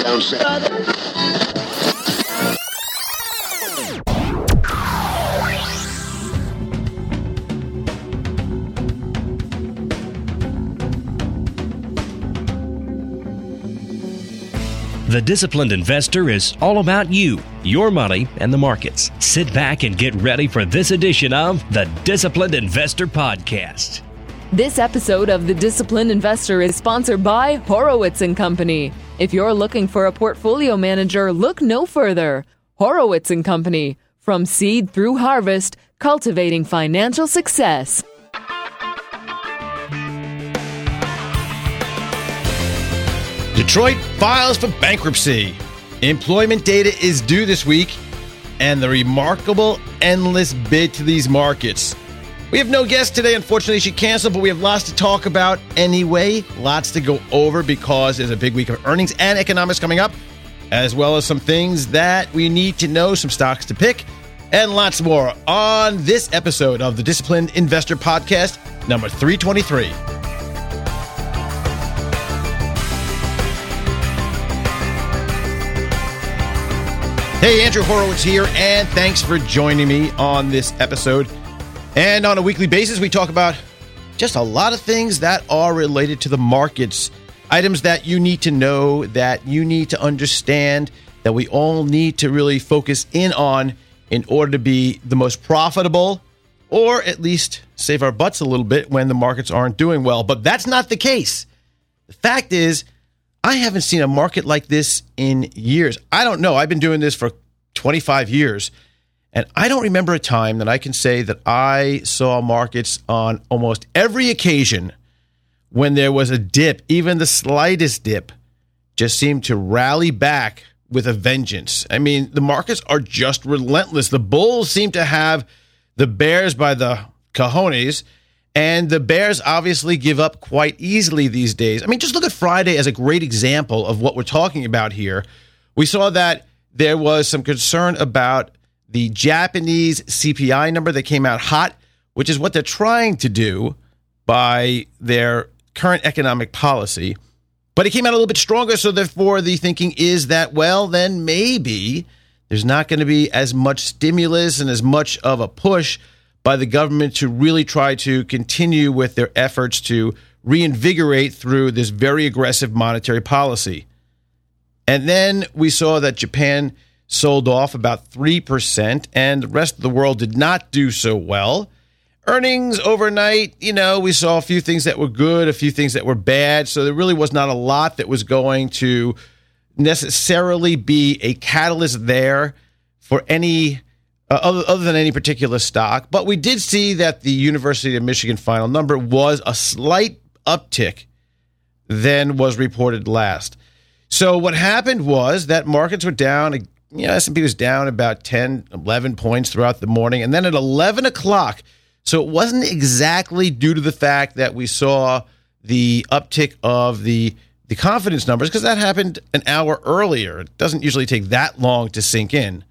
down south. The Disciplined Investor is all about you, your money, and the markets. Sit back and get ready for this edition of the Disciplined Investor Podcast. This episode of The Disciplined Investor is sponsored by Horowitz & Company. If you're looking for a portfolio manager, look no further. Horowitz & Company. From seed through harvest, cultivating financial success. Detroit files for bankruptcy. Employment data is due this week, and the remarkable endless bid to these markets. We have no guest today. Unfortunately, she canceled, but we have lots to talk about anyway. Lots to go over because there's a big week of earnings and economics coming up, as well as some things that we need to know, some stocks to pick, and lots more on this episode of the Disciplined Investor Podcast, number 323. Hey, Andrew Horowitz here, and thanks for joining me on this episode. And on a weekly basis, we talk about just a lot of things that are related to the markets, items that you need to know, that you need to understand, that we all need to really focus in on in order to be the most profitable, or at least save our butts a little bit when the markets aren't doing well. But that's not the case. The fact is, I haven't seen a market like this in years. I don't know. I've been doing this for 25 years, and I don't remember a time that I can say that I saw markets on almost every occasion when there was a dip, even the slightest dip, just seemed to rally back with a vengeance. I mean, the markets are just relentless. The bulls seem to have the bears by the cojones, and the bears obviously give up quite easily these days. I mean, just look at Friday as a great example of what we're talking about here. We saw that there was some concern about the Japanese CPI number that came out hot, which is what they're trying to do by their current economic policy. But it came out a little bit stronger, so therefore the thinking is that, well, then maybe there's not going to be as much stimulus and as much of a push by the government to really try to continue with their efforts to reinvigorate through this very aggressive monetary policy. And then we saw that Japan sold off about 3%, and the rest of the world did not do so well. Earnings overnight, we saw a few things that were good, a few things that were bad, so there really was not a lot that was going to necessarily be a catalyst there for any other than any particular stock. But we did see that the University of Michigan final number was a slight uptick than was reported last. So what happened was that markets were down. S&P was down about 10, 11 points throughout the morning. And then at 11 o'clock, so it wasn't exactly due to the fact that we saw the uptick of the confidence numbers, because that happened an hour earlier. It doesn't usually take that long to sink in.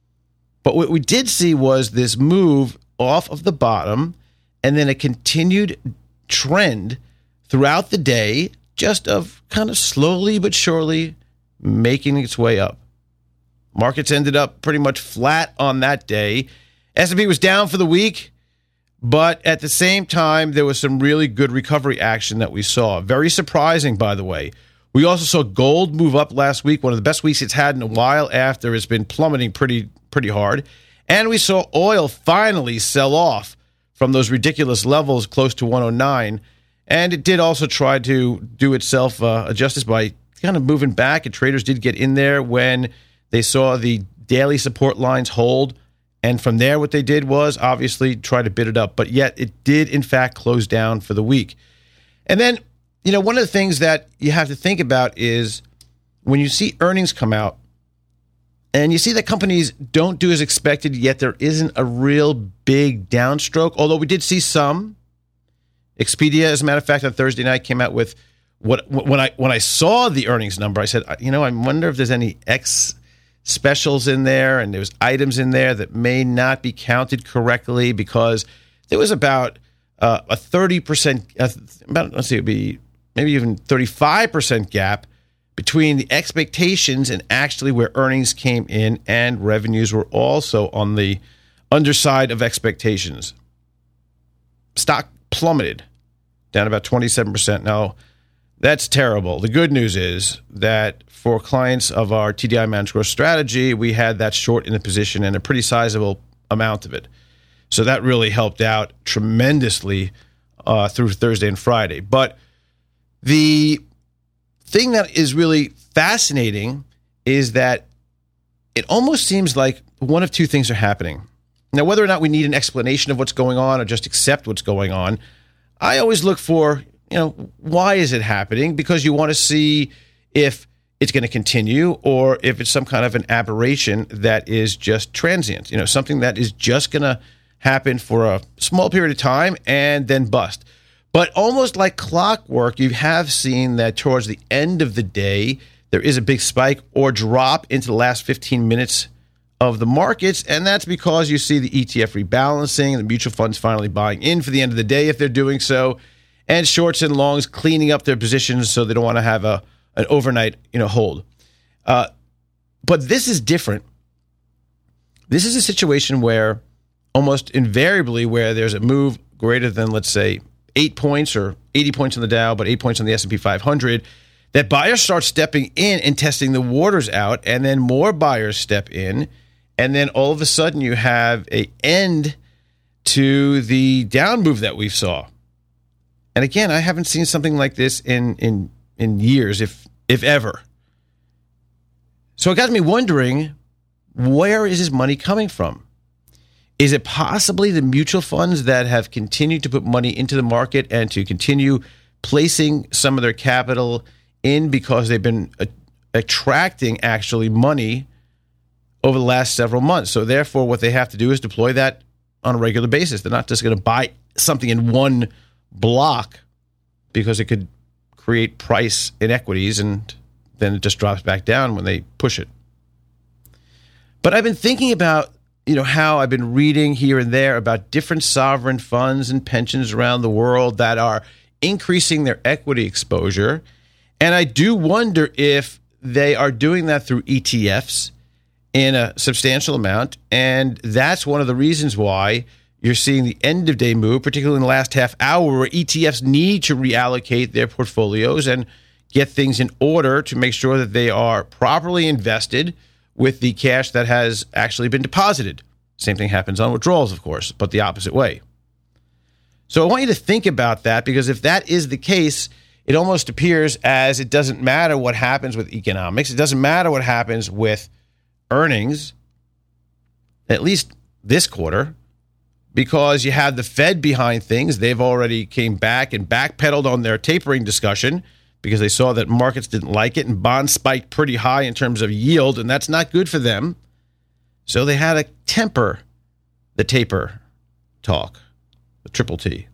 But what we did see was this move off of the bottom and then a continued trend throughout the day, just of kind of slowly but surely making its way up. Markets ended up pretty much flat on that day. S&P was down for the week, but at the same time, there was some really good recovery action that we saw. Very surprising, by the way. We also saw gold move up last week, one of the best weeks it's had in a while after it's been plummeting pretty hard. And we saw oil finally sell off from those ridiculous levels close to 109. And it did also try to do itself a justice by kind of moving back. And traders did get in there when they saw the daily support lines hold. And from there, what they did was obviously try to bid it up. But yet it did, in fact, close down for the week. And then, one of the things that you have to think about is when you see earnings come out and you see that companies don't do as expected, yet there isn't a real big downstroke, although we did see some. Expedia, as a matter of fact, on Thursday night came out with when I saw the earnings number, I said, I wonder if there's any X specials in there, and there's items in there that may not be counted correctly, because there was about a 30%, it'd be maybe even 35% gap between the expectations and actually where earnings came in, and revenues were also on the underside of expectations. Stock plummeted, down about 27%. Now, that's terrible. The good news is that for clients of our TDI Managed Growth strategy, we had that short in the position and a pretty sizable amount of it. So that really helped out tremendously through Thursday and Friday. But the thing that is really fascinating is that it almost seems like one of two things are happening. Now, whether or not we need an explanation of what's going on or just accept what's going on, I always look for, why is it happening? Because you want to see if it's going to continue or if it's some kind of an aberration that is just transient, something that is just going to happen for a small period of time and then bust. But almost like clockwork, you have seen that towards the end of the day, there is a big spike or drop into the last 15 minutes of the markets, and that's because you see the ETF rebalancing, the mutual funds finally buying in for the end of the day if they're doing so, and shorts and longs cleaning up their positions so they don't want to have an overnight hold. But this is different. This is a situation where almost invariably where there's a move greater than, let's say, 8 points or 80 points on the Dow, but 8 points on the S&P 500, that buyers start stepping in and testing the waters out, and then more buyers step in, and then all of a sudden you have an end to the down move that we saw. And again, I haven't seen something like this in years, if ever. So it got me wondering, where is this money coming from? Is it possibly the mutual funds that have continued to put money into the market and to continue placing some of their capital in because they've been attracting actually money over the last several months? So therefore, what they have to do is deploy that on a regular basis. They're not just going to buy something in one block because it could create price inequities and then it just drops back down when they push it. But I've been thinking about how I've been reading here and there about different sovereign funds and pensions around the world that are increasing their equity exposure. And I do wonder if they are doing that through ETFs in a substantial amount. And that's one of the reasons why you're seeing the end of day move, particularly in the last half hour, where ETFs need to reallocate their portfolios and get things in order to make sure that they are properly invested with the cash that has actually been deposited. Same thing happens on withdrawals, of course, but the opposite way. So I want you to think about that, because if that is the case, it almost appears as it doesn't matter what happens with economics. It doesn't matter what happens with earnings, at least this quarter, because you have the Fed behind things. They've already came back and backpedaled on their tapering discussion because they saw that markets didn't like it and bonds spiked pretty high in terms of yield, and that's not good for them. So they had to temper the taper talk, the triple T.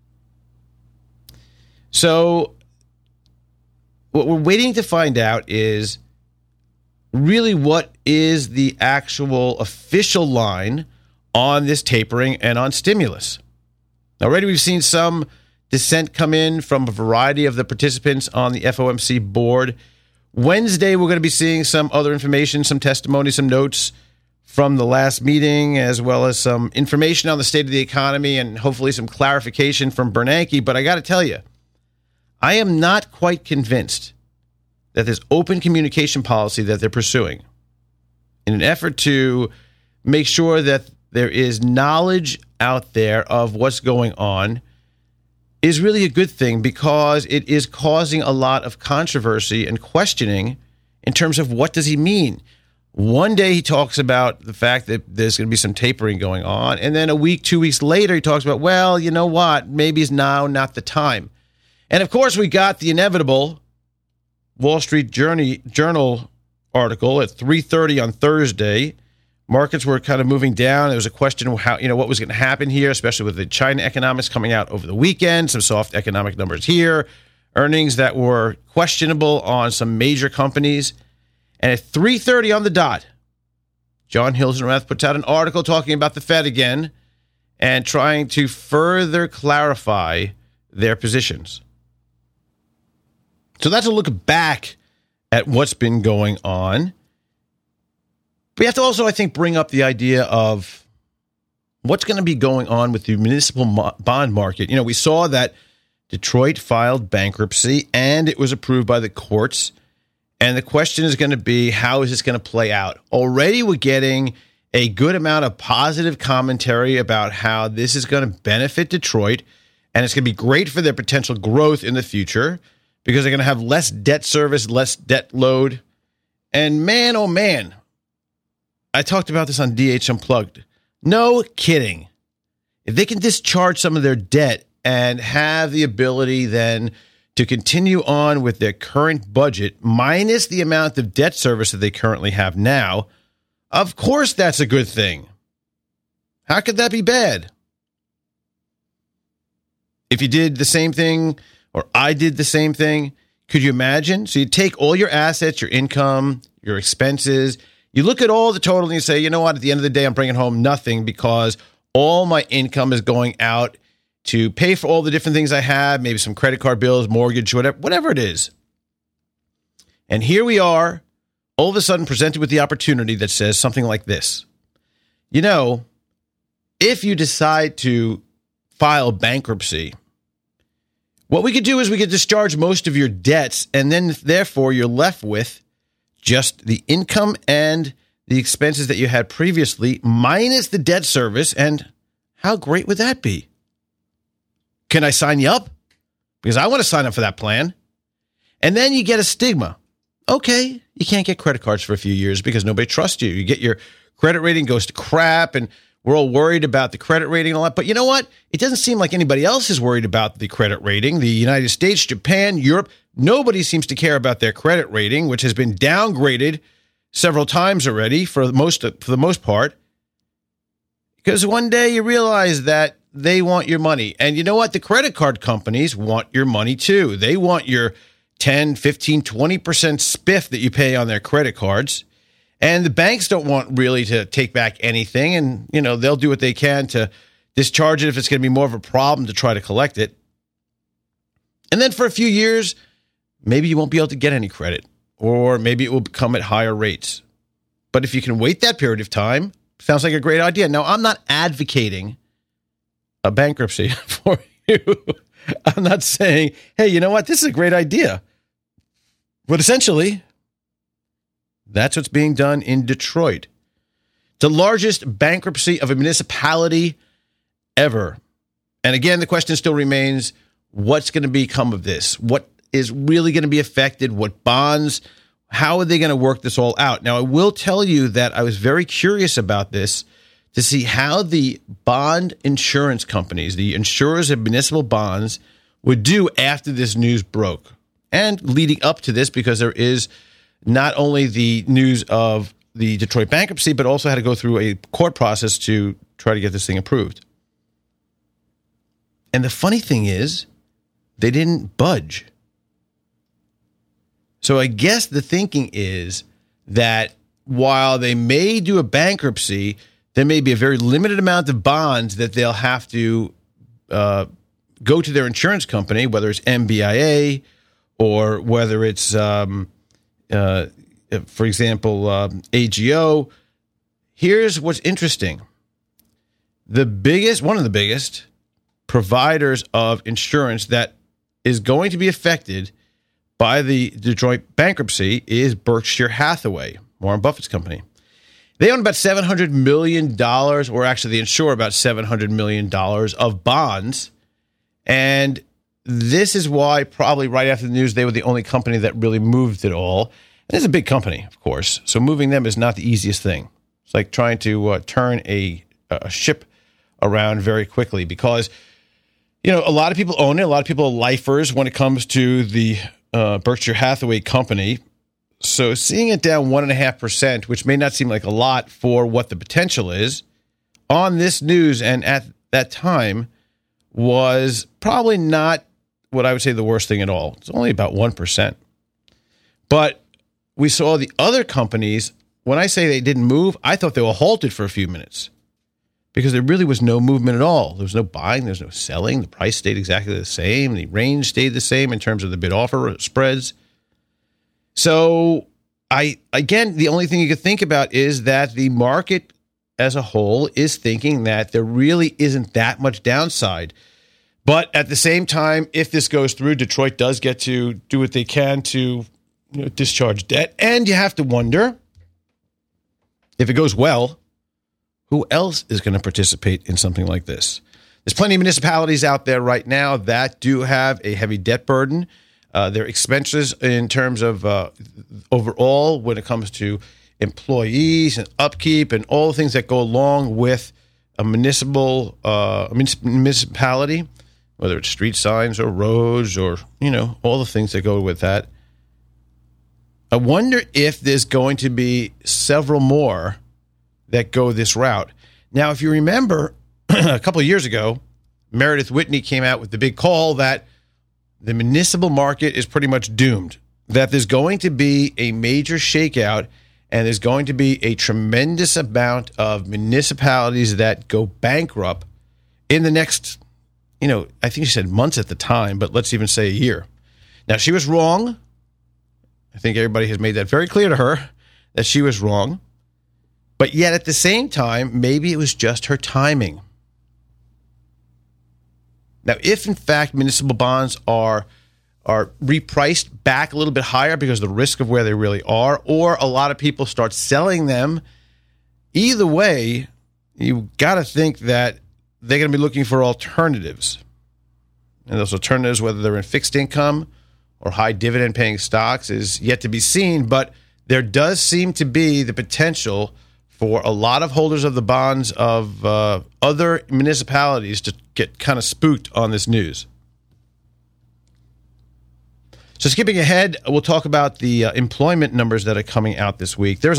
So what we're waiting to find out is really what is the actual official line on this tapering and on stimulus. Now, already we've seen some dissent come in from a variety of the participants on the FOMC board. Wednesday, we're going to be seeing some other information, some testimony, some notes from the last meeting, as well as some information on the state of the economy and hopefully some clarification from Bernanke. But I got to tell you, I am not quite convinced that this open communication policy that they're pursuing in an effort to make sure that there is knowledge out there of what's going on is really a good thing, because it is causing a lot of controversy and questioning in terms of what does he mean. One day he talks about the fact that there's going to be some tapering going on, and then a week, 2 weeks later, he talks about, well, you know what, maybe it's now not the time. And of course, we got the inevitable Wall Street Journal article at 3:30 on Thursday. Markets were kind of moving down. There was a question of how, what was going to happen here, especially with the China economics coming out over the weekend, some soft economic numbers here, earnings that were questionable on some major companies. And at 3:30 on the dot, John Hilsenrath puts out an article talking about the Fed again and trying to further clarify their positions. So that's a look back at what's been going on. We have to also, I think, bring up the idea of what's going to be going on with the municipal bond market. You know, we saw that Detroit filed bankruptcy and it was approved by the courts. And the question is going to be, how is this going to play out? Already we're getting a good amount of positive commentary about how this is going to benefit Detroit, and it's going to be great for their potential growth in the future because they're going to have less debt service, less debt load. And man, oh man, I talked about this on DH Unplugged. No kidding. If they can discharge some of their debt and have the ability then to continue on with their current budget minus the amount of debt service that they currently have now, of course that's a good thing. How could that be bad? If you did the same thing, or I did the same thing, could you imagine? So you take all your assets, your income, your expenses, you look at all the total and you say, you know what, at the end of the day, I'm bringing home nothing because all my income is going out to pay for all the different things I have, maybe some credit card bills, mortgage, whatever it is. And here we are, all of a sudden presented with the opportunity that says something like this. You know, if you decide to file bankruptcy, what we could do is we could discharge most of your debts, and then therefore you're left with just the income and the expenses that you had previously minus the debt service. And how great would that be? Can I sign you up? Because I want to sign up for that plan. And then you get a stigma. Okay, you can't get credit cards for a few years because nobody trusts you. You get your credit rating goes to crap, and we're all worried about the credit rating and all that. But you know what? It doesn't seem like anybody else is worried about the credit rating. The United States, Japan, Europe, nobody seems to care about their credit rating, which has been downgraded several times already for the most part. Because one day you realize that they want your money. And you know what? The credit card companies want your money too. They want your 10, 15, 20% spiff that you pay on their credit cards. And the banks don't want really to take back anything. And, you know, they'll do what they can to discharge it if it's going to be more of a problem to try to collect it. And then for a few years, maybe you won't be able to get any credit, or maybe it will come at higher rates. But if you can wait that period of time, sounds like a great idea. Now, I'm not advocating a bankruptcy for you. I'm not saying, hey, you know what? This is a great idea. But essentially, that's what's being done in Detroit. The largest bankruptcy of a municipality ever. And again, the question still remains, what's going to become of this? What is really going to be affected? What bonds? How are they going to work this all out? Now, I will tell you that I was very curious about this to see how the bond insurance companies, the insurers of municipal bonds, would do after this news broke. And leading up to this, because there is not only the news of the Detroit bankruptcy, but also had to go through a court process to try to get this thing approved. And the funny thing is, they didn't budge. So I guess the thinking is that while they may do a bankruptcy, there may be a very limited amount of bonds that they'll have to go to their insurance company, whether it's MBIA or whether it's, for example, AGO. Here's what's interesting. One of the biggest providers of insurance that is going to be affected by the Detroit bankruptcy is Berkshire Hathaway, Warren Buffett's company. They own about $700 million, or actually they insure about $700 million of bonds. And this is why probably right after the news, they were the only company that really moved it all. And it's a big company, of course. So moving them is not the easiest thing. It's like trying to turn a ship around very quickly because, you know, a lot of people own it. A lot of people are lifers when it comes to the Berkshire Hathaway company. So seeing it down 1.5%, which may not seem like a lot for what the potential is, on this news and at that time was probably not what I would say the worst thing at all. It's only about 1%. But we saw the other companies, when I say they didn't move, I thought they were halted for a few minutes because there really was no movement at all. There was no buying, there was no selling. The price stayed exactly the same. The range stayed the same in terms of the bid-offer spreads. So the only thing you could think about is that the market as a whole is thinking that there really isn't that much downside. But at the same time, if this goes through, Detroit does get to do what they can to discharge debt. And you have to wonder, if it goes well, who else is going to participate in something like this? There's plenty of municipalities out there right now that do have a heavy debt burden. Their expenses in terms of overall when it comes to employees and upkeep and all the things that go along with a municipality, whether it's street signs or roads or, all the things that go with that. I wonder if there's going to be several more that go this route. Now, if you remember, a couple of years ago, Meredith Whitney came out with the big call that the municipal market is pretty much doomed, that there's going to be a major shakeout and there's going to be a tremendous amount of municipalities that go bankrupt in the next, I think she said months at the time, but let's even say a year. Now, she was wrong. I think everybody has made that very clear to her that she was wrong. But yet at the same time, maybe it was just her timing. Now, if in fact municipal bonds are repriced back a little bit higher because of the risk of where they really are, or a lot of people start selling them, either way, you got to think that they're going to be looking for alternatives. And those alternatives, whether they're in fixed income or high dividend paying stocks, is yet to be seen. But there does seem to be the potential for a lot of holders of the bonds of other municipalities to get kind of spooked on this news. So skipping ahead, we'll talk about the employment numbers that are coming out this week. There's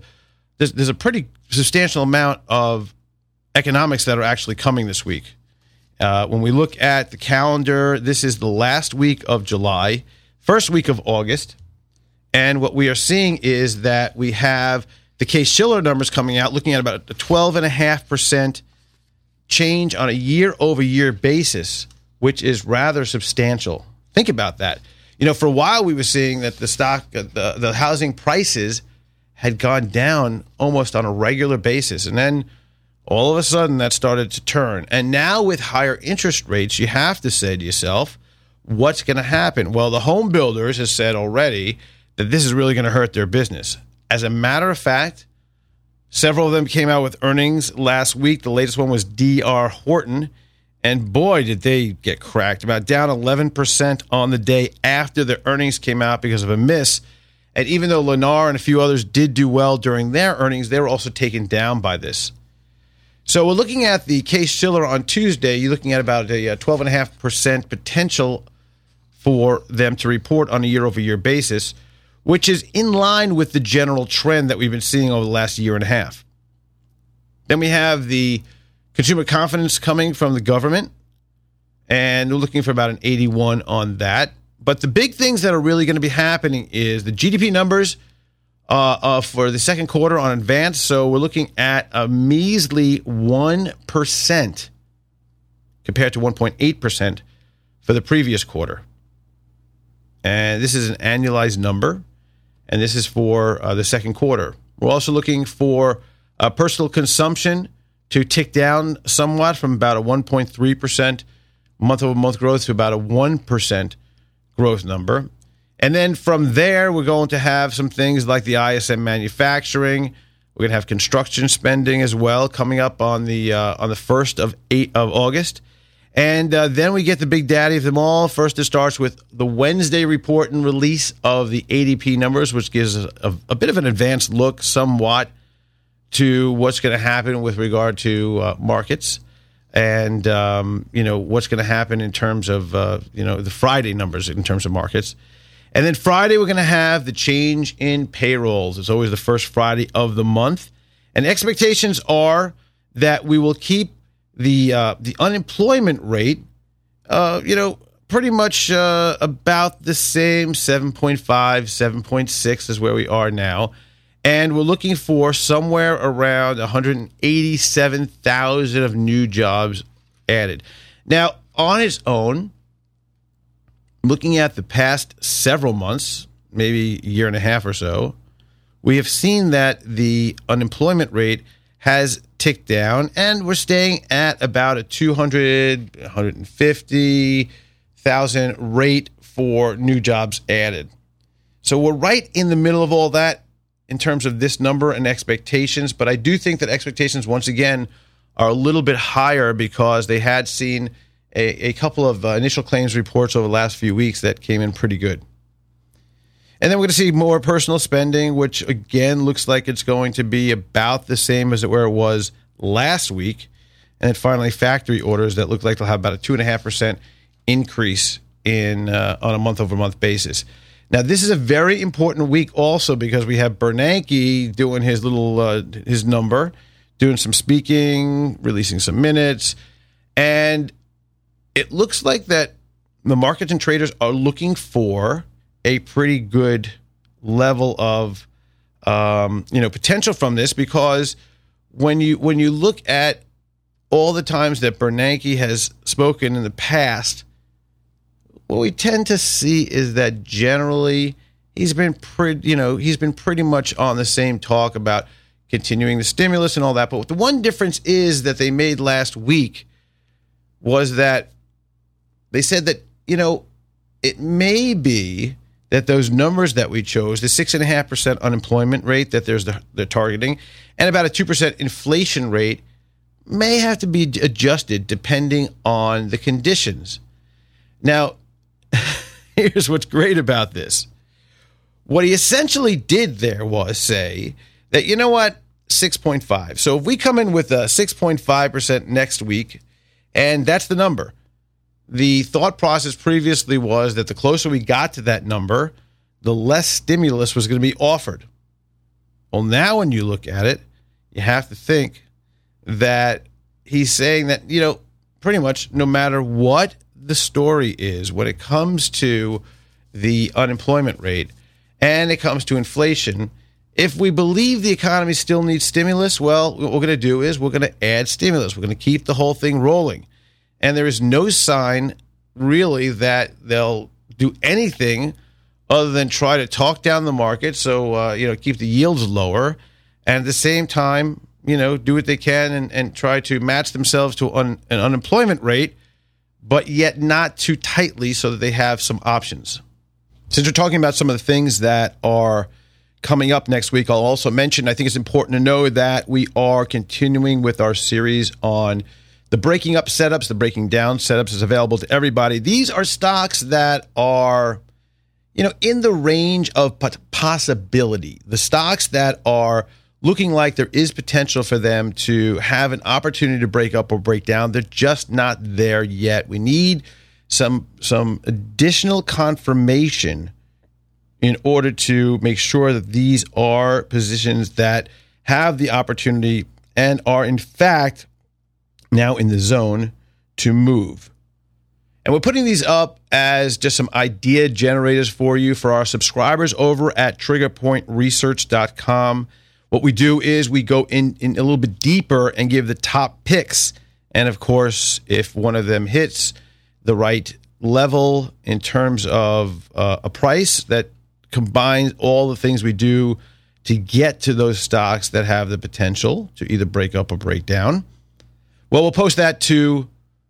a pretty substantial amount of economics that are actually coming this week. When we look at the calendar, this is the last week of July, first week of August. And what we are seeing is that we have the Case-Shiller numbers coming out, looking at about a 12.5% change on a year-over-year basis, which is rather substantial. Think about that. For a while we were seeing that the housing prices had gone down almost on a regular basis. And then all of a sudden that started to turn. And now with higher interest rates, you have to say to yourself, what's going to happen? Well, the home builders have said already that this is really going to hurt their business. As a matter of fact, several of them came out with earnings last week. The latest one was D.R. Horton. And boy, did they get cracked. About down 11% on the day after their earnings came out because of a miss. And even though Lennar and a few others did do well during their earnings, they were also taken down by this. So we're looking at the Case-Shiller on Tuesday. You're looking at about a 12.5% potential for them to report on a year-over-year basis, which is in line with the general trend that we've been seeing over the last year and a half. Then we have the consumer confidence coming from the government, and we're looking for about an 81 on that. But the big things that are really going to be happening is the GDP numbers for the second quarter on advance. So we're looking at a measly 1% compared to 1.8% for the previous quarter. And this is an annualized number, and this is for the second quarter. We're also looking for personal consumption to tick down somewhat from about a 1.3% month-over-month growth to about a 1% growth number. And then from there, we're going to have some things like the ISM manufacturing. We're going to have construction spending as well coming up on the 1st of August. And then we get the big daddy of them all. First, it starts with the Wednesday report and release of the ADP numbers, which gives us a bit of an advanced look somewhat to what's going to happen with regard to markets and, what's going to happen in terms of, the Friday numbers in terms of markets. And then Friday, we're going to have the change in payrolls. It's always the first Friday of the month. And expectations are that we will keep the unemployment rate, pretty much about the same, 7.5, 7.6 is where we are now. And we're looking for somewhere around 187,000 of new jobs added. Now, on its own, looking at the past several months, maybe a year and a half or so, we have seen that the unemployment rate has ticked down, and we're staying at about a 150,000 rate for new jobs added. So we're right in the middle of all that in terms of this number and expectations, but I do think that expectations, once again, are a little bit higher because they had seen a couple of initial claims reports over the last few weeks that came in pretty good. And then we're going to see more personal spending, which again looks like it's going to be about the same as where it was last week. And then finally, factory orders that look like they'll have about a 2.5% increase on a month-over-month basis. Now, this is a very important week also because we have Bernanke doing his little his number, doing some speaking, releasing some minutes, and it looks like that the markets and traders are looking for a pretty good level of potential from this, because when you look at all the times that Bernanke has spoken in the past, what we tend to see is that generally he's been pretty much on the same talk about continuing the stimulus and all that. But the one difference is that they made last week was that they said that, it may be that those numbers that we chose, the 6.5% unemployment rate that they're targeting, and about a 2% inflation rate, may have to be adjusted depending on the conditions. Now, here's what's great about this. What he essentially did there was say that, 6.5. So if we come in with a 6.5% next week, and that's the number, the thought process previously was that the closer we got to that number, the less stimulus was going to be offered. Well, now when you look at it, you have to think that he's saying that, pretty much no matter what the story is when it comes to the unemployment rate and it comes to inflation, if we believe the economy still needs stimulus, well, what we're going to do is we're going to add stimulus. We're going to keep the whole thing rolling. And there is no sign, really, that they'll do anything other than try to talk down the market, so, keep the yields lower, and at the same time, do what they can and try to match themselves to an unemployment rate, but yet not too tightly so that they have some options. Since we're talking about some of the things that are coming up next week, I'll also mention, I think it's important to know that we are continuing with our series on the breaking up setups. The breaking down setups is available to everybody. These are stocks that are, in the range of possibility. The stocks that are looking like there is potential for them to have an opportunity to break up or break down. They're just not there yet. We need some additional confirmation in order to make sure that these are positions that have the opportunity and are, in fact, now in the zone to move. And we're putting these up as just some idea generators for you, for our subscribers over at TriggerPointResearch.com. What we do is we go in a little bit deeper and give the top picks. And of course, if one of them hits the right level in terms of a price that combines all the things we do to get to those stocks that have the potential to either break up or break down, well, we'll post that to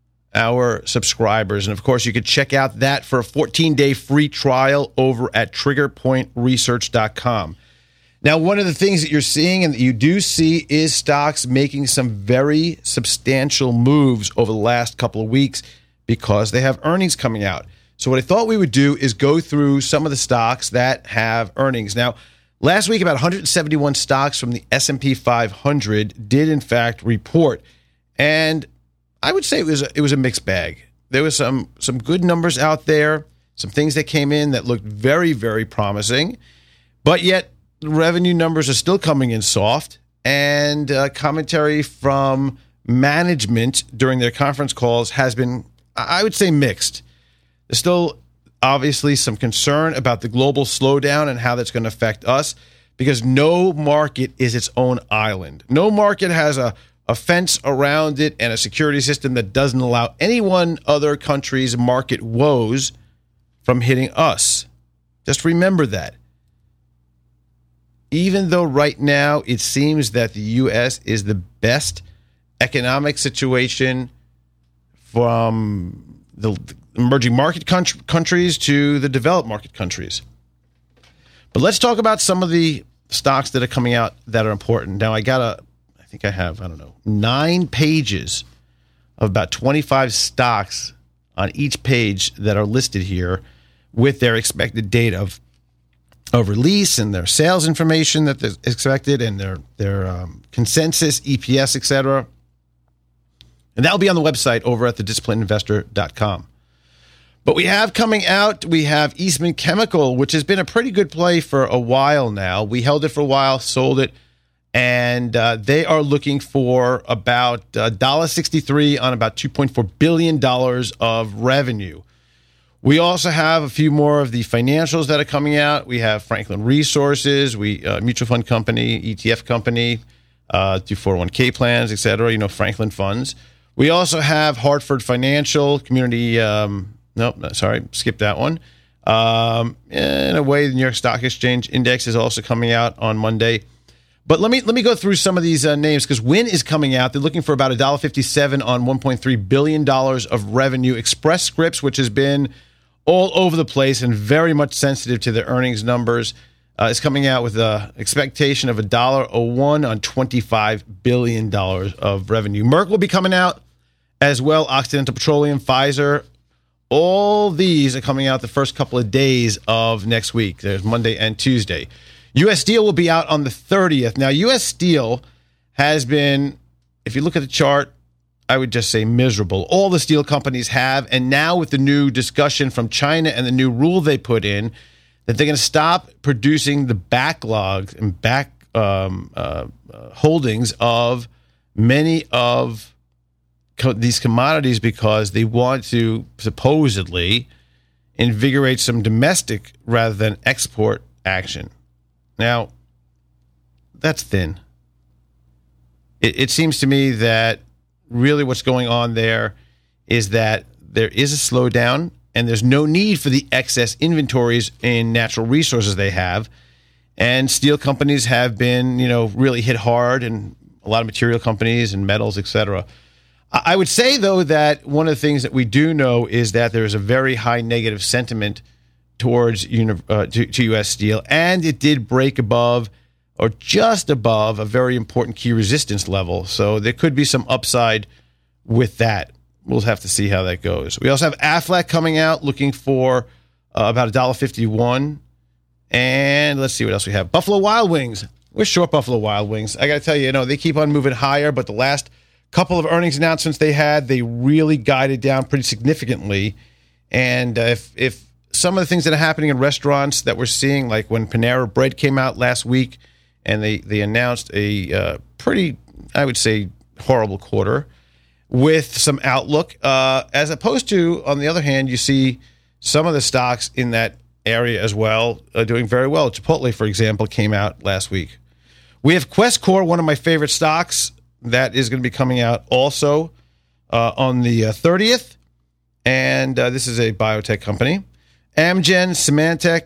our subscribers. And of course, you could check out that for a 14-day free trial over at TriggerPointResearch.com. Now, one of the things that you're seeing and that you do see is stocks making some very substantial moves over the last couple of weeks because they have earnings coming out. So what I thought we would do is go through some of the stocks that have earnings. Now, last week, about 171 stocks from the S&P 500 did, in fact, report. And I would say it was a mixed bag. There was some good numbers out there, some things that came in that looked very, very promising, but yet the revenue numbers are still coming in soft, and commentary from management during their conference calls has been, I would say, mixed. There's still obviously some concern about the global slowdown and how that's going to affect us, because no market is its own island. No market has a fence around it and a security system that doesn't allow any one other country's market woes from hitting us. Just remember that. Even though right now it seems that the U.S. is the best economic situation from the emerging market countries to the developed market countries. But let's talk about some of the stocks that are coming out that are important. Now, I have 9 pages of about 25 stocks on each page that are listed here with their expected date of release and their sales information that is expected and their consensus, EPS, etc. And that'll be on the website over at thedisciplinedinvestor.com. But we have coming out, we have Eastman Chemical, which has been a pretty good play for a while now. We held it for a while, sold it, and they are looking for about $1.63 on about $2.4 billion of revenue. We also have a few more of the financials that are coming out. We have Franklin Resources, mutual fund company, ETF company, do 401k plans, etc. Franklin Funds. We also have Hartford Financial, Community. Skip that one. In a way, the New York Stock Exchange Index is also coming out on Monday. But let me go through some of these names because Wynn is coming out. They're looking for about $1.57 on $1.3 billion of revenue. Express Scripts, which has been all over the place and very much sensitive to the earnings numbers, is coming out with an expectation of $1.01 on $25 billion of revenue. Merck will be coming out as well. Occidental Petroleum, Pfizer. All these are coming out the first couple of days of next week. There's Monday and Tuesday. U.S. Steel will be out on the 30th. Now, U.S. Steel has been, if you look at the chart, I would just say miserable. All the steel companies have, and now with the new discussion from China and the new rule they put in, that they're going to stop producing the backlog and holdings of many of these commodities because they want to supposedly invigorate some domestic rather than export action. Now, that's thin. It seems to me that really what's going on there is that there is a slowdown and there's no need for the excess inventories in natural resources they have. And steel companies have been, really hit hard, and a lot of material companies and metals, etc. I would say, though, that one of the things that we do know is that there is a very high negative sentiment towards to U.S. Steel, and it did break above or just above a very important key resistance level. So there could be some upside with that. We'll have to see how that goes. We also have Aflac coming out looking for about $1.51. And let's see what else we have. Buffalo Wild Wings. We're short Buffalo Wild Wings. I got to tell you, they keep on moving higher, but the last couple of earnings announcements they had, they really guided down pretty significantly. And if some of the things that are happening in restaurants that we're seeing, like when Panera Bread came out last week and they announced a pretty, I would say, horrible quarter with some outlook, as opposed to, on the other hand, you see some of the stocks in that area as well doing very well. Chipotle, for example, came out last week. We have Questcor, one of my favorite stocks, that is going to be coming out also on the 30th. And this is a biotech company. Amgen, Symantec,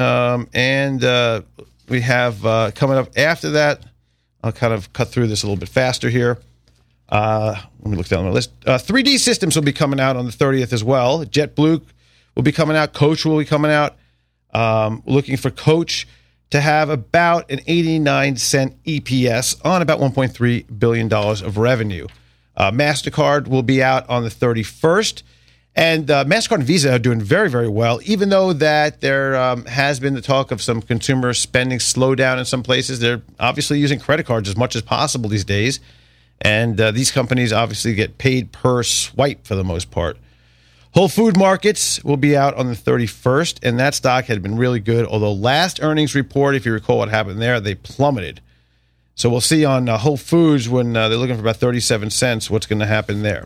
and we have coming up after that. I'll kind of cut through this a little bit faster here. Let me look down the list. 3D Systems will be coming out on the 30th as well. JetBlue will be coming out. Coach will be coming out. Looking for Coach to have about an 89-cent EPS on about $1.3 billion of revenue. MasterCard will be out on the 31st. And MasterCard and Visa are doing very, very well, even though that there has been the talk of some consumer spending slowdown in some places. They're obviously using credit cards as much as possible these days. And these companies obviously get paid per swipe for the most part. Whole Food Markets will be out on the 31st, and that stock had been really good, although last earnings report, if you recall what happened there, they plummeted. So we'll see on Whole Foods when they're looking for about 37 cents what's going to happen there.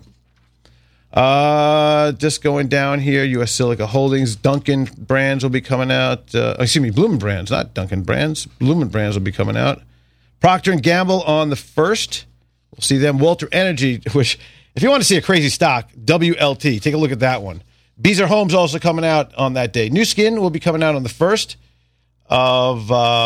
Just going down here, U.S. Silica Holdings, Dunkin' Brands will be coming out. Bloomin' Brands, not Dunkin' Brands. Bloomin' Brands will be coming out. Procter & Gamble on the 1st. We'll see them. Walter Energy, which, if you want to see a crazy stock, WLT, take a look at that one. Beazer Homes also coming out on that day. Nu Skin will be coming out on the 1st of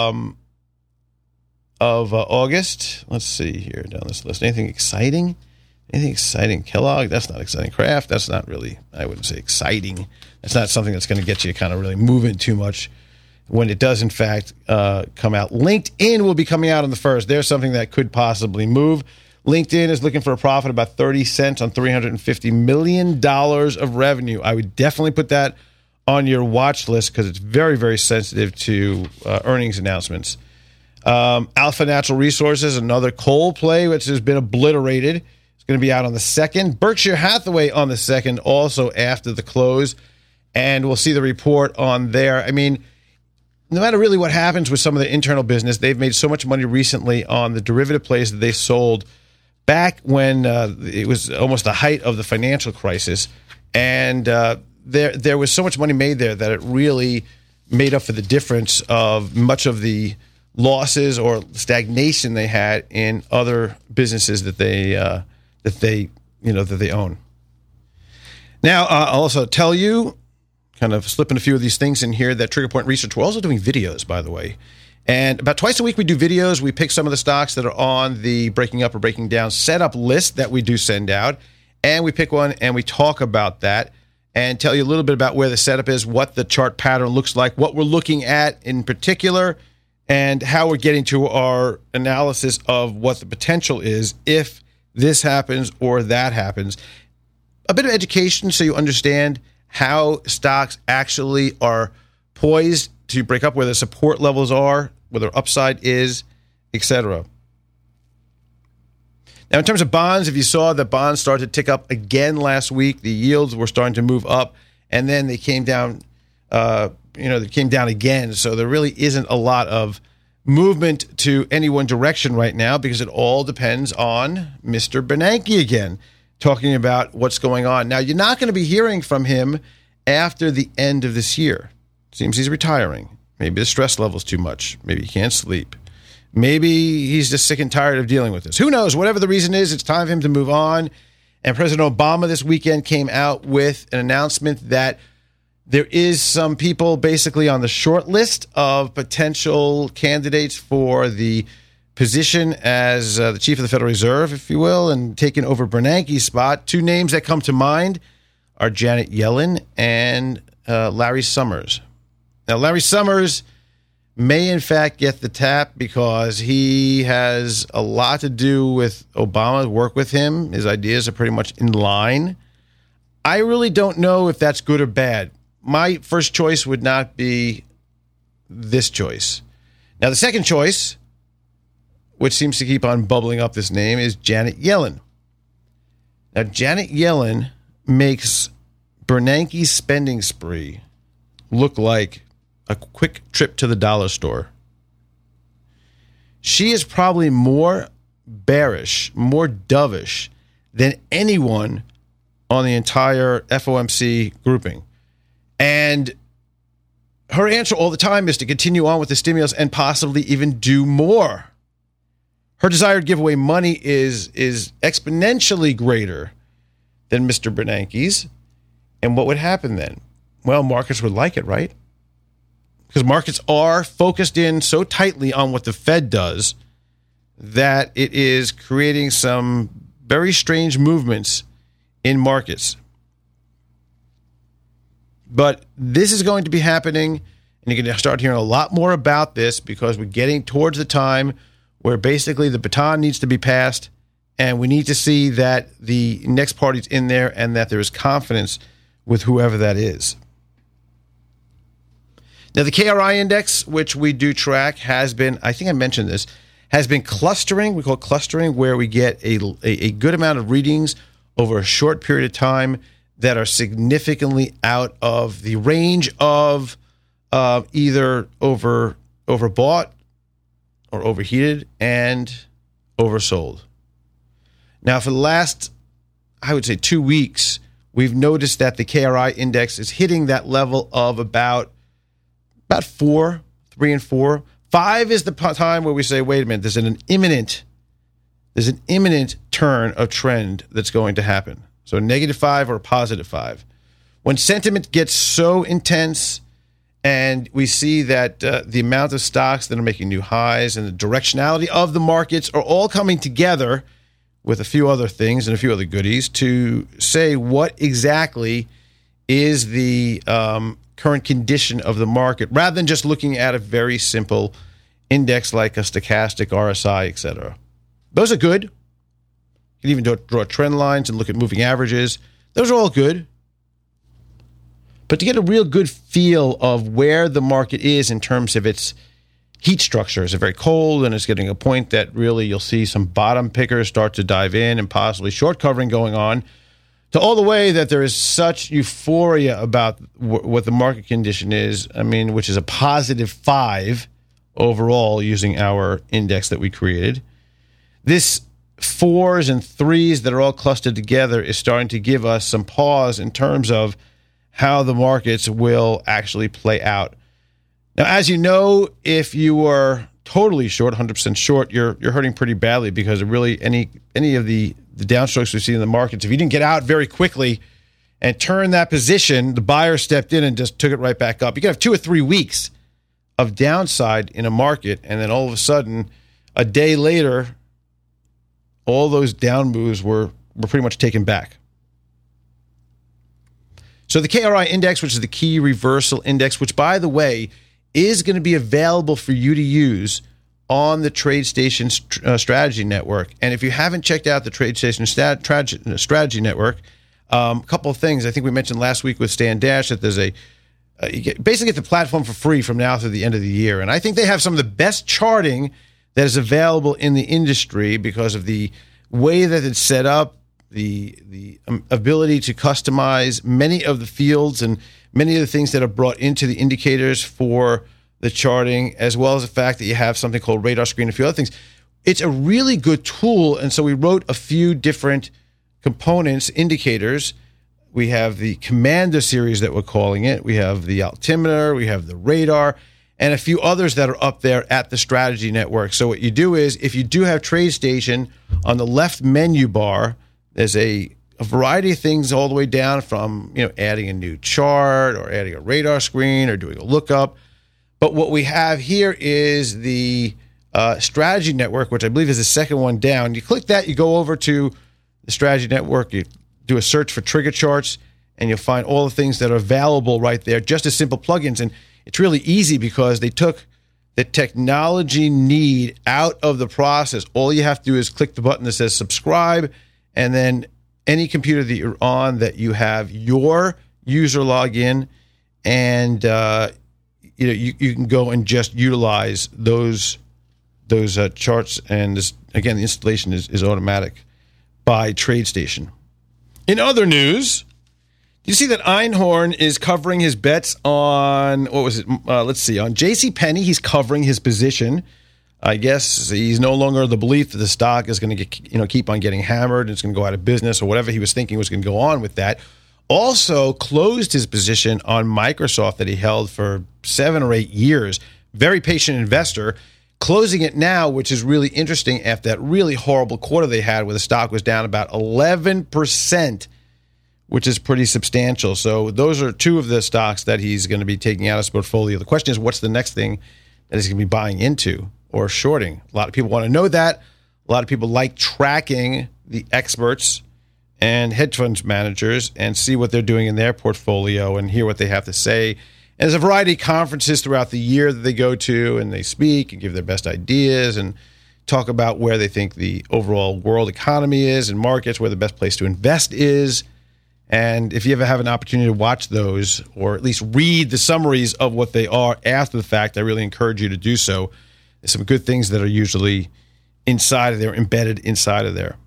August. Let's see here down this list. Anything exciting? Kellogg, that's not exciting. Kraft, that's not really, I wouldn't say exciting. That's not something that's going to get you kind of really moving too much when it does, in fact, come out. LinkedIn will be coming out on the 1st. There's something that could possibly move. LinkedIn is looking for a profit about 30 cents on $350 million of revenue. I would definitely put that on your watch list because it's very, very sensitive to earnings announcements. Alpha Natural Resources, another coal play, which has been obliterated. It's going to be out on the 2nd. Berkshire Hathaway on the 2nd, also after the close. And we'll see the report on there. I mean, no matter really what happens with some of the internal business, they've made so much money recently on the derivative plays that they sold back when it was almost the height of the financial crisis. And there was so much money made there that it really made up for the difference of much of the losses or stagnation they had in other businesses that they own. Now, I'll also tell you, kind of slipping a few of these things in here, that Trigger Point Research, we're also doing videos, by the way. And about twice a week we do videos. We pick some of the stocks that are on the breaking up or breaking down setup list that we do send out. And we pick one and we talk about that and tell you a little bit about where the setup is, what the chart pattern looks like, what we're looking at in particular, and how we're getting to our analysis of what the potential is if this happens or that happens. A bit of education so you understand how stocks actually are poised to break up, where the support levels are, where their upside is, etc. Now, in terms of bonds, if you saw that bonds started to tick up again last week, the yields were starting to move up, and then they came down. They came down again. So there really isn't a lot of movement to any one direction right now because it all depends on Mr. Bernanke again, talking about what's going on. Now, you're not going to be hearing from him after the end of this year. Seems he's retiring. Maybe the stress level's too much. Maybe he can't sleep. Maybe he's just sick and tired of dealing with this. Who knows? Whatever the reason is, it's time for him to move on. And President Obama this weekend came out with an announcement that there is some people basically on the short list of potential candidates for the position as the chief of the Federal Reserve, if you will, and taking over Bernanke's spot. Two names that come to mind are Janet Yellen and Larry Summers. Now, Larry Summers may, in fact, get the tap because he has a lot to do with Obama, work with him. His ideas are pretty much in line. I really don't know if that's good or bad. My first choice would not be this choice. Now, the second choice, which seems to keep on bubbling up this name, is Janet Yellen. Now, Janet Yellen makes Bernanke's spending spree look like a quick trip to the dollar store. She is probably more bearish, more dovish than anyone on the entire FOMC grouping. And her answer all the time is to continue on with the stimulus and possibly even do more. Her desire to give away money is exponentially greater than Mr. Bernanke's. And what would happen then? Well, markets would like it, right? Because markets are focused in so tightly on what the Fed does that it is creating some very strange movements in markets. But this is going to be happening, and you're going to start hearing a lot more about this because we're getting towards the time where basically the baton needs to be passed, and we need to see that the next party's in there and that there is confidence with whoever that is. Now, the KRI index, which we do track, has been, I think I mentioned this, has been clustering. We call it clustering, where we get a good amount of readings over a short period of time that are significantly out of the range of either overbought or overheated and oversold. Now, for the last, I would say 2 weeks, we've noticed that the KRI index is hitting that level of about 4, 3 and 4. 5 is the time where we say, wait a minute, there's an imminent turn of trend that's going to happen. So -5 or +5. when sentiment gets so intense and we see that the amount of stocks that are making new highs and the directionality of the markets are all coming together with a few other things and a few other goodies to say what exactly is the current condition of the market, rather than just looking at a very simple index like a stochastic, RSI, etc. Those are good. You can even draw trend lines and look at moving averages. Those are all good. But to get a real good feel of where the market is in terms of its heat structure, is it very cold and it's getting a point that really you'll see some bottom pickers start to dive in and possibly short covering going on, to all the way that there is such euphoria about what the market condition is, which is a positive 5 overall using our index that we created. This 4s and 3s that are all clustered together is starting to give us some pause in terms of how the markets will actually play out. Now, as you know, if you are totally short, 100% short, you're hurting pretty badly because of really any of the downstrokes we see in the markets. If you didn't get out very quickly and turn that position, the buyer stepped in and just took it right back up. You could have 2 or 3 weeks of downside in a market, and then all of a sudden, a day later, all those down moves were pretty much taken back. So the KRI index, which is the key reversal index, which, by the way, is going to be available for you to use on the TradeStation Strategy Network. And if you haven't checked out the TradeStation Strategy Network, a couple of things. I think we mentioned last week with Stan Dash that there's you basically get the platform for free from now through the end of the year. And I think they have some of the best charting that is available in the industry because of the way that it's set up, the ability to customize many of the fields and many of the things that are brought into the indicators for the charting, as well as the fact that you have something called Radar Screen and a few other things. It's a really good tool, and so we wrote a few different components, indicators. We have the Commander series that we're calling it. We have the altimeter. We have the radar, and a few others that are up there at the Strategy Network. So what you do is, if you do have TradeStation, on the left menu bar, there's a variety of things all the way down from adding a new chart or adding a radar screen or doing a lookup. But what we have here is the Strategy Network, which I believe is the second one down. You click that, you go over to the Strategy Network, you do a search for trigger charts, and you'll find all the things that are available right there, just as simple plugins. And it's really easy because they took the technology need out of the process. All you have to do is click the button that says subscribe, and then any computer that you're on that you have your user login, and you can go and just utilize those charts. And this, again, the installation is automatic by TradeStation. In other news, you see that Einhorn is covering his bets on, what was it? Let's see, on JCPenney. He's covering his position. I guess he's no longer of the belief that the stock is going to keep on getting hammered and it's going to go out of business or whatever he was thinking was going to go on with that. Also closed his position on Microsoft that he held for 7 or 8 years. Very patient investor. Closing it now, which is really interesting after that really horrible quarter they had where the stock was down about 11%, which is pretty substantial. So those are 2 of the stocks that he's going to be taking out of his portfolio. The question is, what's the next thing that he's going to be buying into or shorting? A lot of people want to know that. A lot of people like tracking the experts and hedge funds managers and see what they're doing in their portfolio and hear what they have to say. And there's a variety of conferences throughout the year that they go to, and they speak and give their best ideas and talk about where they think the overall world economy is and markets, where the best place to invest is. And if you ever have an opportunity to watch those or at least read the summaries of what they are after the fact, I really encourage you to do so. There's some good things that are usually inside of there, embedded inside of there.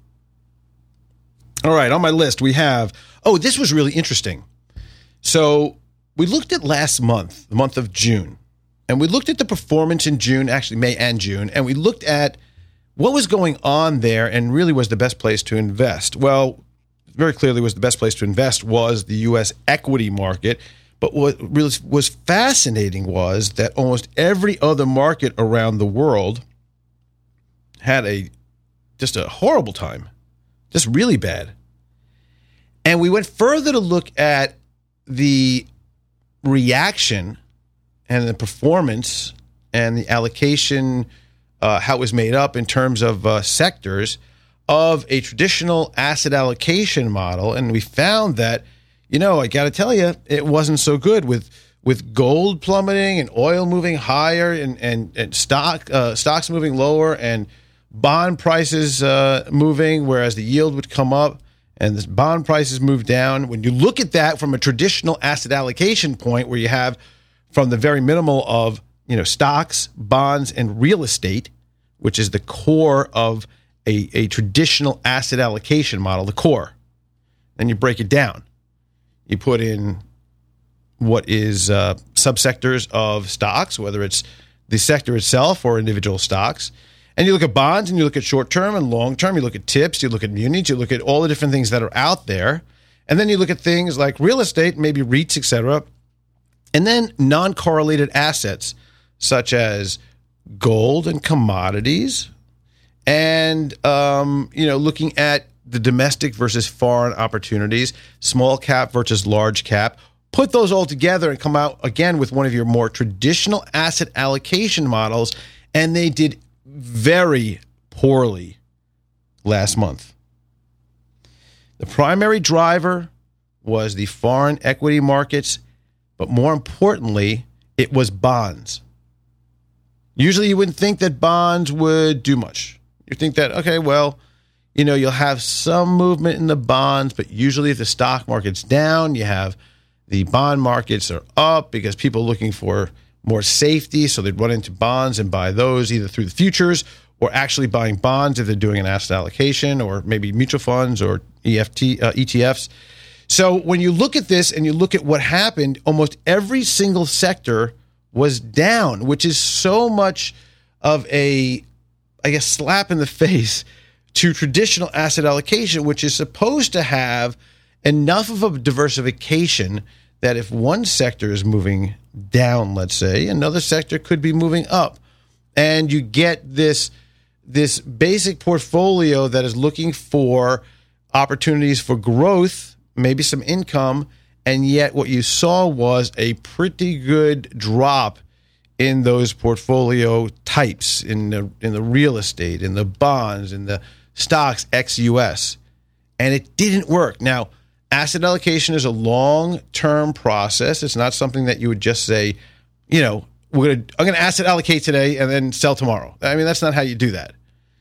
All right, on my list we have, this was really interesting. So we looked at last month, the month of June, and we looked at the performance in June, actually May and June, and we looked at what was going on there and really was the best place to invest. Well, very clearly was the best place to invest was the U.S. equity market. But what really was fascinating was that almost every other market around the world had just a horrible time, just really bad. And we went further to look at the reaction and the performance and the allocation, how it was made up in terms of sectors of a traditional asset allocation model. And we found that, I got to tell you, it wasn't so good with gold plummeting and oil moving higher and stocks moving lower and bond prices moving, whereas the yield would come up and the bond prices move down. When you look at that from a traditional asset allocation point, where you have from the very minimal of stocks, bonds, and real estate, which is the core of a traditional asset allocation model, the core. Then you break it down. You put in what is subsectors of stocks, whether it's the sector itself or individual stocks. And you look at bonds and you look at short-term and long-term. You look at TIPS, you look at munis, you look at all the different things that are out there. And then you look at things like real estate, maybe REITs, et cetera. And then non-correlated assets such as gold and commodities. And, looking at the domestic versus foreign opportunities, small cap versus large cap. Put those all together and come out again with one of your more traditional asset allocation models. And they did very poorly last month. The primary driver was the foreign equity markets, but more importantly, it was bonds. Usually you wouldn't think that bonds would do much. You think that, okay, well, you'll have some movement in the bonds, but usually if the stock market's down, you have the bond markets are up because people are looking for more safety, so they'd run into bonds and buy those either through the futures or actually buying bonds if they're doing an asset allocation or maybe mutual funds or ETFs. So when you look at this and you look at what happened, almost every single sector was down, which is so much of a, slap in the face to traditional asset allocation, which is supposed to have enough of a diversification that if one sector is moving down, let's say, another sector could be moving up. And you get this basic portfolio that is looking for opportunities for growth, maybe some income, and yet what you saw was a pretty good drop in those portfolio types, in the real estate, in the bonds, in the stocks ex-US. And it didn't work. Now, asset allocation is a long-term process. It's not something that you would just say, I'm going to asset allocate today and then sell tomorrow. I mean, that's not how you do that.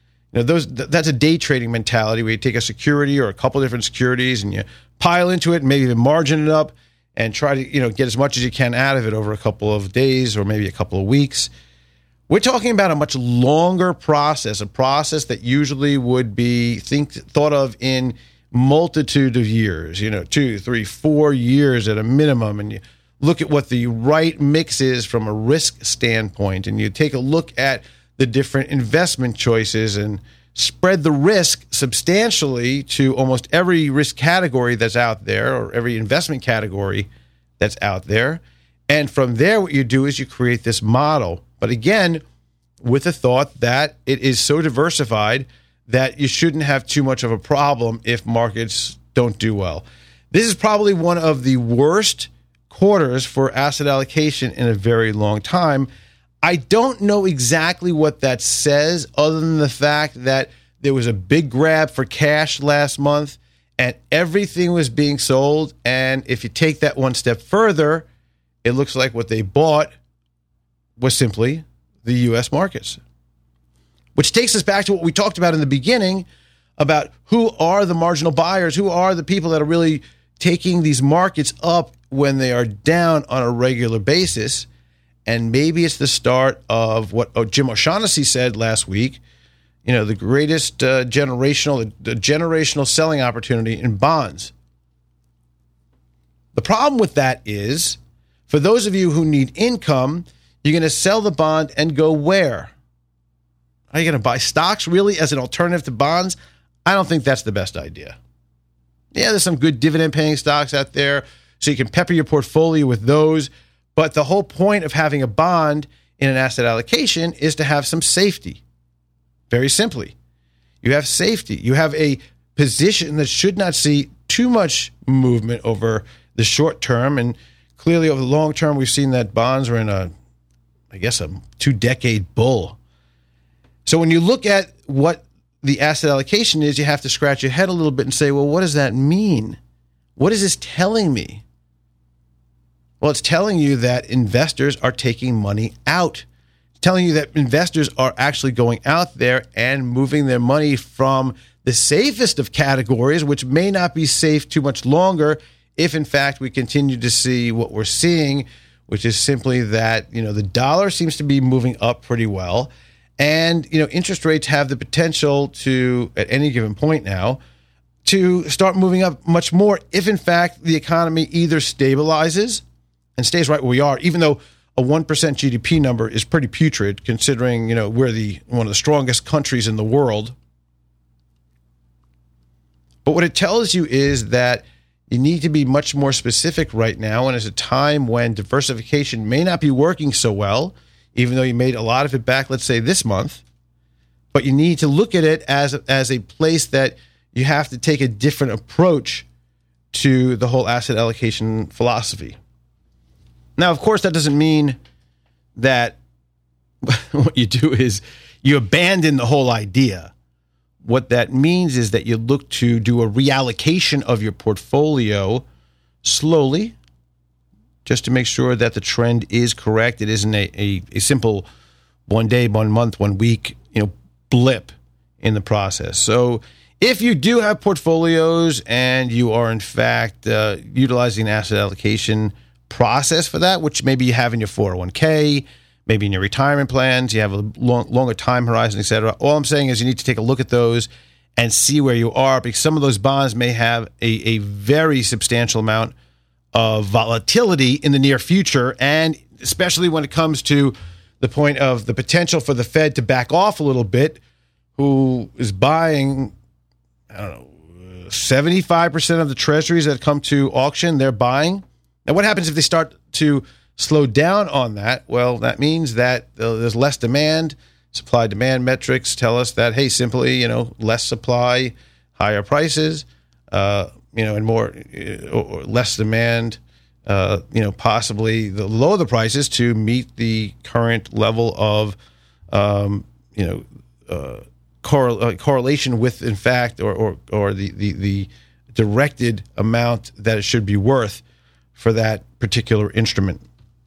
That's a day trading mentality where you take a security or a couple different securities and you pile into it and maybe even margin it up and try to, get as much as you can out of it over a couple of days or maybe a couple of weeks. We're talking about a much longer process, a process that usually would be thought of in multitude of years, 2, 3, 4 years at a minimum. And you look at what the right mix is from a risk standpoint, and you take a look at the different investment choices and spread the risk substantially to almost every risk category that's out there or every investment category that's out there. And from there, what you do is you create this model. But again, with the thought that it is so diversified that you shouldn't have too much of a problem if markets don't do well. This is probably one of the worst quarters for asset allocation in a very long time. I don't know exactly what that says other than the fact that there was a big grab for cash last month and everything was being sold. And if you take that one step further, it looks like what they bought was simply the U.S. markets. Which takes us back to what we talked about in the beginning about who are the marginal buyers, who are the people that are really taking these markets up when they are down on a regular basis. And maybe it's the start of what Jim O'Shaughnessy said last week, the greatest generational selling opportunity in bonds. The problem with that is, for those of you who need income, you're going to sell the bond and go where? Are you going to buy stocks really as an alternative to bonds? I don't think that's the best idea. Yeah, there's some good dividend-paying stocks out there, so you can pepper your portfolio with those. But the whole point of having a bond in an asset allocation is to have some safety. Very simply, you have safety. You have a position that should not see too much movement over the short term. And clearly over the long term, we've seen that bonds are in a 2-decade bull. So when you look at what the asset allocation is, you have to scratch your head a little bit and say, well, what does that mean? What is this telling me? Well, it's telling you that investors are taking money out. It's telling you that investors are actually going out there and moving their money from the safest of categories, which may not be safe too much longer if, in fact, we continue to see what we're seeing, which is simply that, the dollar seems to be moving up pretty well. And, interest rates have the potential to, at any given point now, to start moving up much more if, in fact, the economy either stabilizes and stays right where we are, even though a 1% GDP number is pretty putrid, considering, we're one of the strongest countries in the world. But what it tells you is that you need to be much more specific right now, and it's a time when diversification may not be working so well, even though you made a lot of it back, let's say, this month. But you need to look at it as a place that you have to take a different approach to the whole asset allocation philosophy. Now, of course, that doesn't mean that what you do is you abandon the whole idea. What that means is that you look to do a reallocation of your portfolio slowly, just to make sure that the trend is correct. It isn't a simple 1 day, 1 month, 1 week, blip in the process. So if you do have portfolios and you are, in fact, utilizing an asset allocation process for that, which maybe you have in your 401k, maybe in your retirement plans, you have a longer time horizon, et cetera. All I'm saying is you need to take a look at those and see where you are, because some of those bonds may have a very substantial amount of volatility in the near future, and especially when it comes to the point of the potential for the Fed to back off a little bit, who is buying, 75% of the treasuries that come to auction, they're buying. Now, what happens if they start to slow down on that? Well, that means that there's less demand. Supply-demand metrics tell us that, hey, simply, less supply, higher prices, and more or less demand, possibly the lower the prices to meet the current level of, correlation with, in fact, or the directed amount that it should be worth for that particular instrument.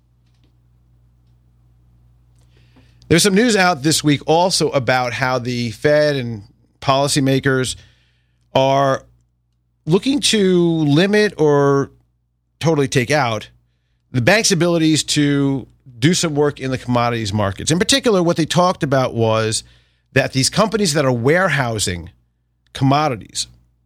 There's some news out this week also about how the Fed and policymakers are looking to limit or totally take out the bank's abilities to do some work in the commodities markets. In particular, what they talked about was that these companies that are warehousing commodities,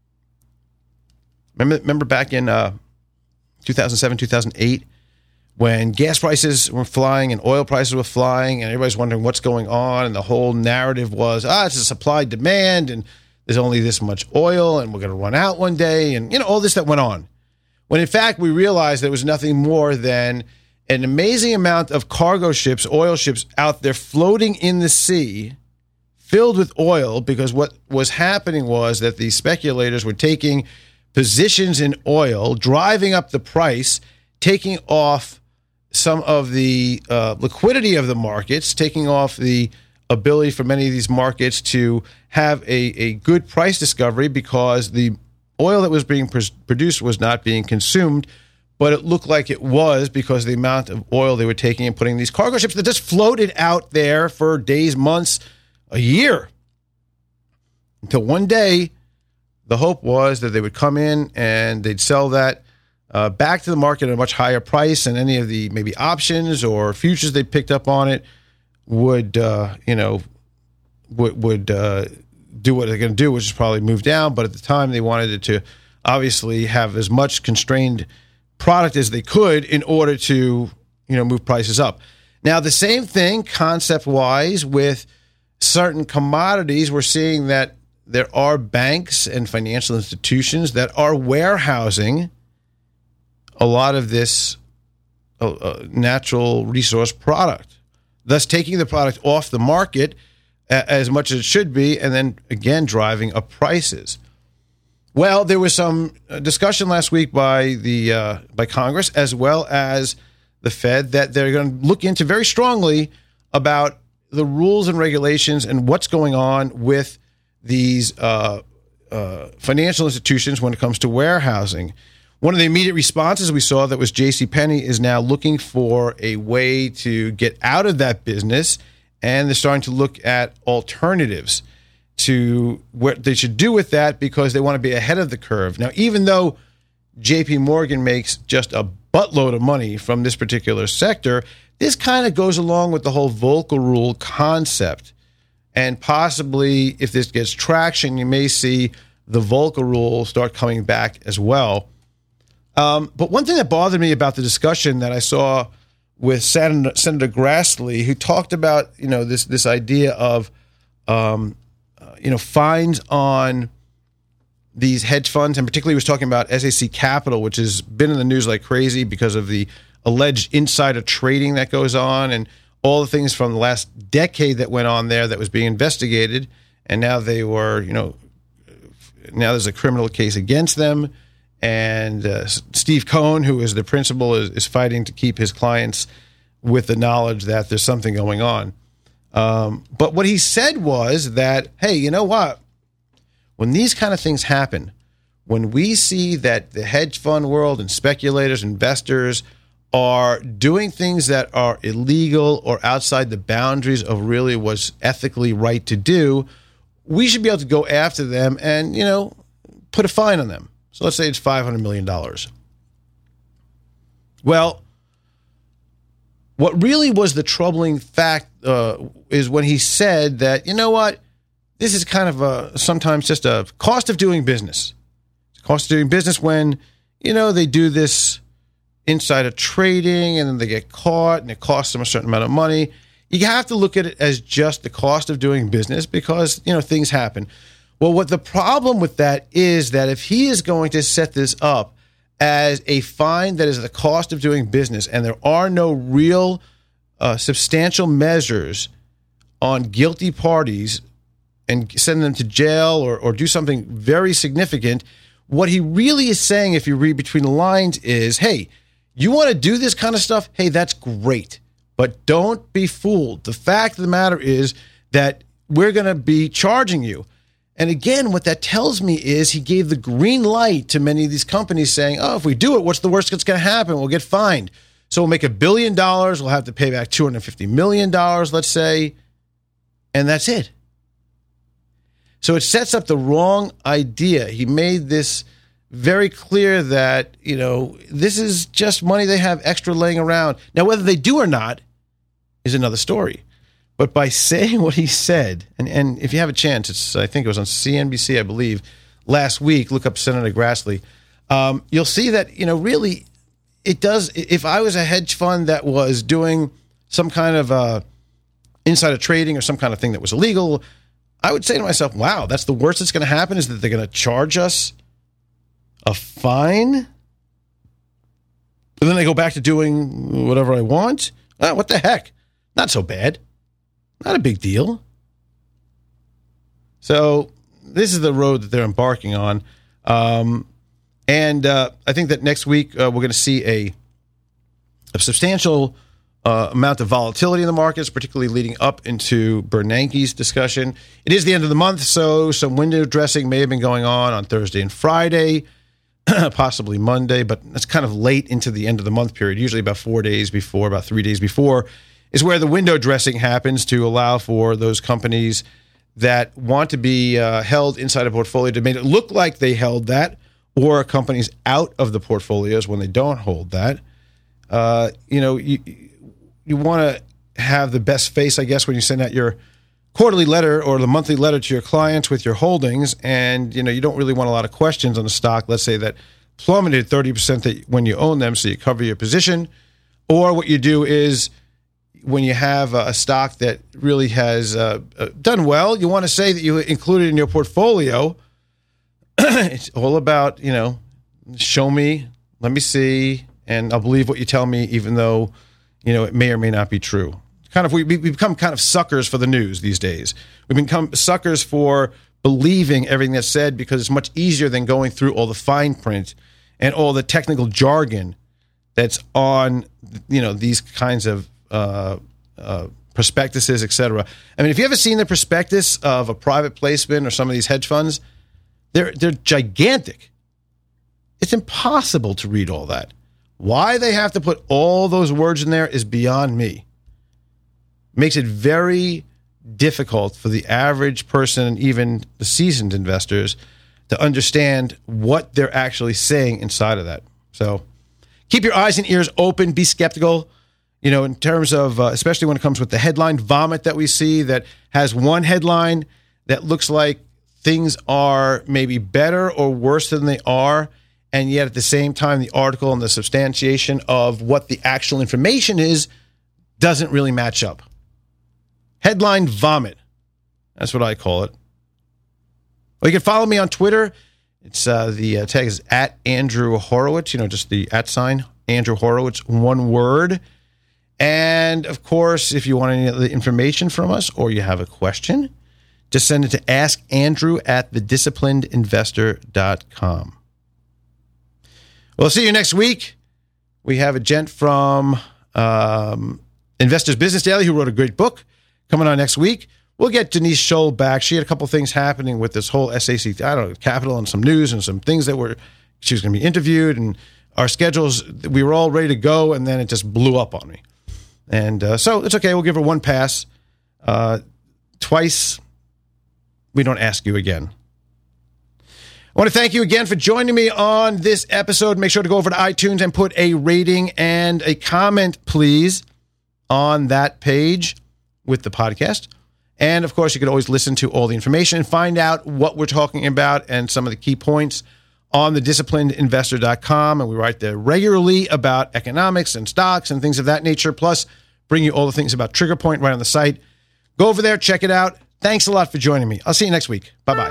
remember back in 2007, 2008, when gas prices were flying and oil prices were flying and everybody's wondering what's going on, and the whole narrative was, it's a supply demand and there's only this much oil and we're going to run out one day, and all this that went on. When in fact we realized there was nothing more than an amazing amount of cargo ships, oil ships out there floating in the sea filled with oil, because what was happening was that the speculators were taking positions in oil, driving up the price, taking off some of the liquidity of the markets, taking off the ability for many of these markets to have a good price discovery, because the oil that was being produced was not being consumed, but it looked like it was because of the amount of oil they were taking and putting in these cargo ships that just floated out there for days, months, a year. Until one day, the hope was that they would come in and they'd sell that back to the market at a much higher price, and any of the maybe options or futures they picked up on it would do what they're going to do, which is probably move down. But at the time, they wanted it to obviously have as much constrained product as they could in order to move prices up. Now, the same thing concept-wise with certain commodities. We're seeing that there are banks and financial institutions that are warehousing a lot of this natural resource product, thus taking the product off the market as much as it should be, and then, again, driving up prices. Well, there was some discussion last week by Congress as well as the Fed that they're going to look into very strongly about the rules and regulations and what's going on with these financial institutions when it comes to warehousing. One of the immediate responses we saw that was JCPenney is now looking for a way to get out of that business, and they're starting to look at alternatives to what they should do with that because they want to be ahead of the curve. Now, even though JP Morgan makes just a buttload of money from this particular sector, this kind of goes along with the whole Volcker Rule concept. And possibly, if this gets traction, you may see the Volcker Rule start coming back as well. But one thing that bothered me about the discussion that I saw with Senator Grassley, who talked about this idea of fines on these hedge funds, and particularly was talking about SAC Capital, which has been in the news like crazy because of the alleged insider trading that goes on and all the things from the last decade that went on there that was being investigated, and now they were, now there's a criminal case against them. And Steve Cohen, who is the principal, is fighting to keep his clients with the knowledge that there's something going on. But what he said was that, hey, you know what? When these kind of things happen, when we see that the hedge fund world and speculators, investors are doing things that are illegal or outside the boundaries of really what's ethically right to do, we should be able to go after them and, put a fine on them. So let's say it's $500 million. Well, what really was the troubling fact is when he said that, you know what, this is kind of sometimes just a cost of doing business. It's a cost of doing business when, they do this insider trading and then they get caught and it costs them a certain amount of money. You have to look at it as just the cost of doing business because, things happen. Well, what the problem with that is that if he is going to set this up as a fine that is the cost of doing business and there are no real substantial measures on guilty parties and send them to jail or do something very significant, what he really is saying, if you read between the lines, is, hey, you want to do this kind of stuff? Hey, that's great. But don't be fooled. The fact of the matter is that we're going to be charging you. And again, what that tells me is he gave the green light to many of these companies saying, oh, if we do it, what's the worst that's going to happen? We'll get fined. So we'll make $1 billion. We'll have to pay back $250 million, let's say. And that's it. So it sets up the wrong idea. He made this very clear that, this is just money they have extra laying around. Now, whether they do or not is another story. But by saying what he said, and if you have a chance, I think it was on CNBC, I believe, last week, look up Senator Grassley, you'll see that, really it does. If I was a hedge fund that was doing some kind of insider trading or some kind of thing that was illegal, I would say to myself, wow, that's the worst that's going to happen is that they're going to charge us a fine? And then they go back to doing whatever I want? What the heck? Not so bad. Not a big deal. So this is the road that they're embarking on. And I think that next week we're going to see a substantial amount of volatility in the markets, particularly leading up into Bernanke's discussion. It is the end of the month, so some window dressing may have been going on Thursday and Friday, possibly Monday, but that's kind of late into the end of the month period, usually about 4 days before, about 3 days before, is where the window dressing happens to allow for those companies that want to be held inside a portfolio to make it look like they held that, or companies out of the portfolios when they don't hold that. You want to have the best face, I guess, when you send out your quarterly letter or the monthly letter to your clients with your holdings, and you don't really want a lot of questions on the stock. Let's say that plummeted 30% when you own them, so you cover your position. Or what you do is, when you have a stock that really has done well, you want to say that you include it in your portfolio. It's all about, show me, let me see, and I'll believe what you tell me, even though, it may or may not be true. We become kind of suckers for the news these days. We've become suckers for believing everything that's said because it's much easier than going through all the fine print and all the technical jargon that's on, these kinds of prospectuses, etc. I mean, if you ever seen the prospectus of a private placement or some of these hedge funds, they're gigantic. It's impossible to read all that. Why they have to put all those words in there is beyond me. Makes it very difficult for the average person and even the seasoned investors to understand what they're actually saying inside of that. So keep your eyes and ears open. Be skeptical, in terms of, especially when it comes with the headline vomit that we see that has one headline that looks like things are maybe better or worse than they are. And yet at the same time, the article and the substantiation of what the actual information is doesn't really match up. Headline vomit. That's what I call it. Well, you can follow me on Twitter. It's the tag is at Andrew Horowitz, just the @ Andrew Horowitz, one word. And of course, if you want any other information from us or you have a question, just send it to askandrew@thedisciplinedinvestor.com. We'll see you next week. We have a gent from Investors Business Daily who wrote a great book coming on next week. We'll get Denise Scholl back. She had a couple things happening with this whole SAC, Capital, and some news and some things that she was going to be interviewed, and our schedules, we were all ready to go, and then it just blew up on me. And so it's okay. We'll give her one pass. Twice, we don't ask you again. I want to thank you again for joining me on this episode. Make sure to go over to iTunes and put a rating and a comment, please, on that page with the podcast. And, of course, you could always listen to all the information and find out what we're talking about and some of the key points on thedisciplinedinvestor.com. And we write there regularly about economics and stocks and things of that nature, plus bring you all the things about Trigger Point right on the site. Go over there, check it out. Thanks a lot for joining me. I'll see you next week. Bye-bye.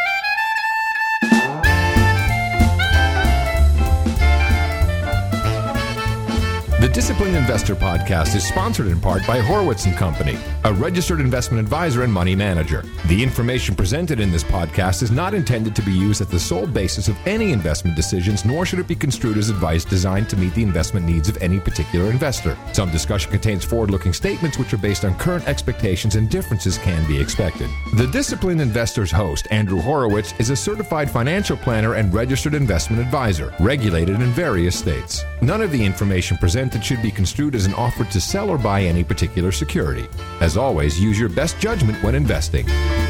The Disciplined Investor Podcast is sponsored in part by Horowitz & Company, a registered investment advisor and money manager. The information presented in this podcast is not intended to be used as the sole basis of any investment decisions, nor should it be construed as advice designed to meet the investment needs of any particular investor. Some discussion contains forward-looking statements which are based on current expectations, and differences can be expected. The Disciplined Investor's host, Andrew Horowitz, is a certified financial planner and registered investment advisor, regulated in various states. None of the information presented should be construed as an offer to sell or buy any particular security. As always, use your best judgment when investing.